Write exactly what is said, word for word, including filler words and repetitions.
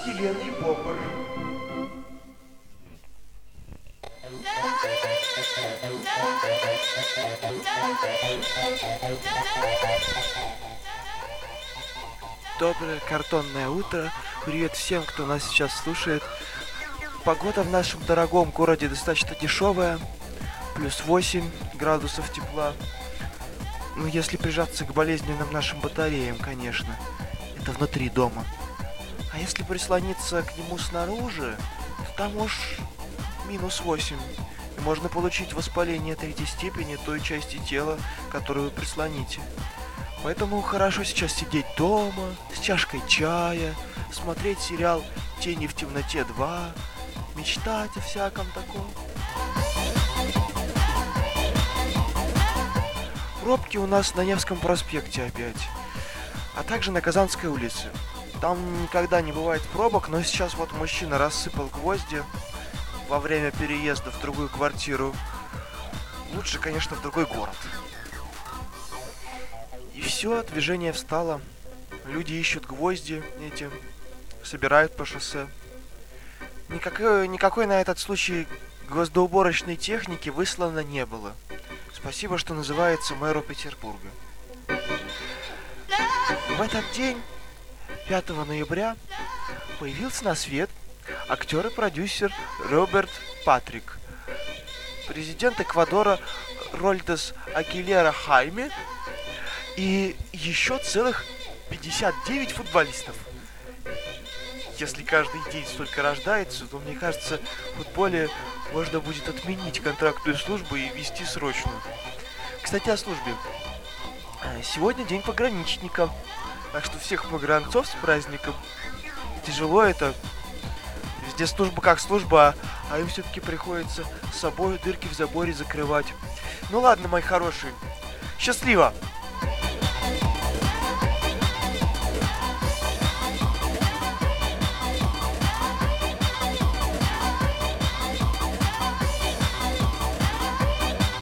Еленой Бобр. Доброе картонное утро. Привет всем, кто нас сейчас слушает. Погода в нашем дорогом городе достаточно дешевая. Плюс восемь градусов тепла. Ну, если прижаться к болезненным нашим батареям, конечно. Это внутри дома. А если прислониться к нему снаружи, то там уж минус восемь. И можно получить воспаление третьей степени той части тела, которую вы прислоните. Поэтому хорошо сейчас сидеть дома, с чашкой чая, смотреть сериал «Тени в темноте два», мечтать о всяком таком. Пробки у нас на Невском проспекте опять, а также на Казанской улице. Там никогда не бывает пробок, но сейчас вот мужчина рассыпал гвозди во время переезда в другую квартиру. Лучше, конечно, в другой город. И все, движение встало. Люди ищут гвозди эти, собирают по шоссе. Никакой, никакой на этот случай гвоздоуборочной техники выслано не было. Спасибо, что называется, мэру Петербурга. В этот день, пятого ноября, появился на свет актер и продюсер Роберт Патрик, президент Эквадора Рольдес Агилера Хайме и еще целых пятьдесят девять футболистов. Если каждый день столько рождается, то, мне кажется, в футболе можно будет отменить контрактную службу и ввести срочную. Кстати, о службе. Сегодня день пограничника, так что всех погранцов с праздником. Тяжело это. Везде служба как служба, а им все-таки приходится с собой дырки в заборе закрывать. Ну ладно, мои хорошие. Счастливо!